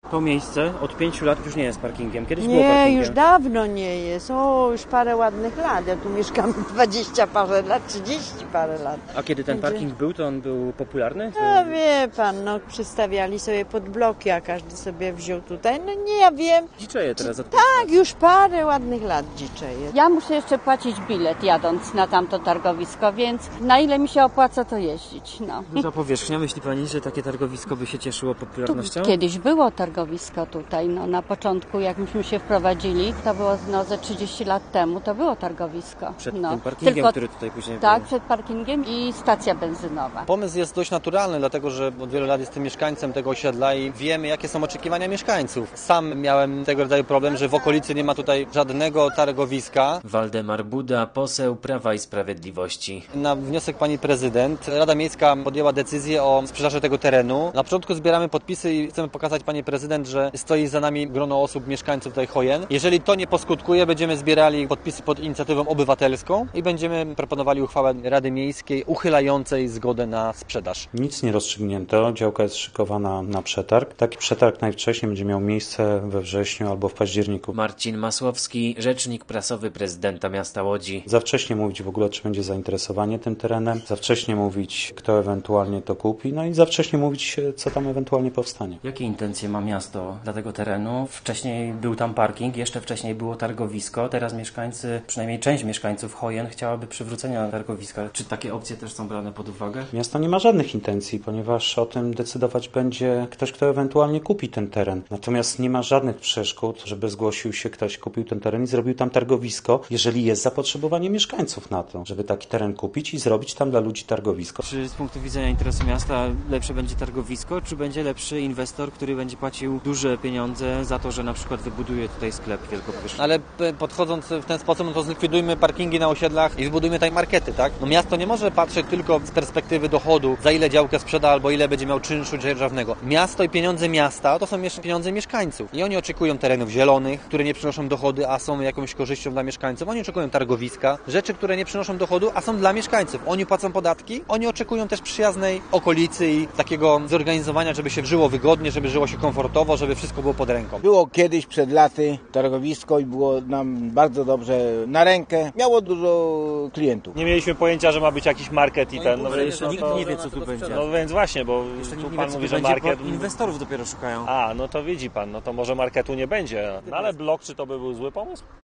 To miejsce od 5 lat już nie jest parkingiem. Kiedyś było Nie, parkingiem. już dawno nie jest. Już parę ładnych lat. Ja tu mieszkam 20 parę lat, 30 parę lat. A kiedy ten parking był, to on był popularny? No wie pan, przystawiali sobie pod bloki, a każdy sobie wziął tutaj. No nie, ja wiem. Dziczeje teraz od Tak, już parę ładnych lat dziczeje. Ja muszę jeszcze płacić bilet jadąc na tamto targowisko, więc na ile mi się opłaca to jeździć. No. Duża powierzchnia. Myśli pani, że takie targowisko by się cieszyło popularnością? Kiedyś było targowisko tutaj, na początku jak myśmy się wprowadzili, to było ze 30 lat temu, to było targowisko. Przed tym parkingiem, który tutaj później Tak, był. przed parkingiem i stacja benzynowa. Pomysł jest dość naturalny, dlatego że od wielu lat jestem mieszkańcem tego osiedla i wiemy, jakie są oczekiwania mieszkańców. Sam miałem tego rodzaju problem, że w okolicy nie ma tutaj żadnego targowiska. Waldemar Buda, poseł Prawa i Sprawiedliwości. Na wniosek pani prezydent Rada Miejska podjęła decyzję o sprzedaży tego terenu. Na początku zbieramy podpisy i chcemy pokazać pani prezydent, że stoi za nami grono osób, mieszkańców tutaj Chojen. Jeżeli to nie poskutkuje, będziemy zbierali podpisy pod inicjatywą obywatelską i będziemy proponowali uchwałę Rady Miejskiej uchylającej zgodę na sprzedaż. Nic nie rozstrzygnięto, działka jest szykowana na przetarg. Taki przetarg najwcześniej będzie miał miejsce we wrześniu albo w październiku. Marcin Masłowski, rzecznik prasowy prezydenta miasta Łodzi. Za wcześnie mówić w ogóle, czy będzie zainteresowanie tym terenem, za wcześnie mówić, kto ewentualnie to kupi, no i za wcześnie mówić, co tam ewentualnie powstanie. Jakie intencje ma miasto dla tego terenu? Wcześniej był tam parking, jeszcze wcześniej było targowisko, teraz mieszkańcy, przynajmniej część mieszkańców Chojen chciałaby przywrócenia targowiska. Czy takie opcje też są brane pod uwagę? Miasto nie ma żadnych intencji, ponieważ o tym decydować będzie ktoś, kto ewentualnie kupi ten teren. Natomiast nie ma żadnych przeszkód, żeby zgłosił się ktoś, kupił ten teren i zrobił tam targowisko, jeżeli jest zapotrzebowanie mieszkańców na to, żeby taki teren kupić i zrobić tam dla ludzi targowisko. Czy z punktu widzenia interesu miasta lepsze będzie targowisko, czy będzie lepszy inwestor, który będzie płacił duże pieniądze za to, że na przykład wybuduje tutaj sklep wielkopowierzchniowy? Ale podchodząc w ten sposób, no to zlikwidujmy parkingi na osiedlach i zbudujmy tutaj markety, tak? No miasto nie może patrzeć tylko z perspektywy dochodu, za ile działkę sprzeda albo ile będzie miał czynszu dzierżawnego. Miasto i pieniądze miasta to są pieniądze mieszkańców. I oni oczekują terenów zielonych, które nie przynoszą dochody, a są jakąś korzyścią dla mieszkańców. Oni oczekują targowiska, rzeczy, które nie przynoszą dochodu, a są dla mieszkańców. Oni płacą podatki, oni oczekują też przyjaznej okolicy i takiego zorganizowania, żeby się żyło wygodnie, żeby żyło się komfortowo, żeby wszystko było pod ręką. Było kiedyś przed laty targowisko i było nam bardzo dobrze na rękę. Miało dużo klientów. Nie mieliśmy pojęcia, że ma być jakiś market i ten. Ale jeszcze nikt nie wie, co tu będzie. No więc właśnie, bo Jeszcze tu nikt nie pan wie, co mówi, tu że będzie, market. bo inwestorów dopiero szukają. A, no to widzi pan, no to może marketu nie będzie. No ale blok, czy to by był zły pomysł?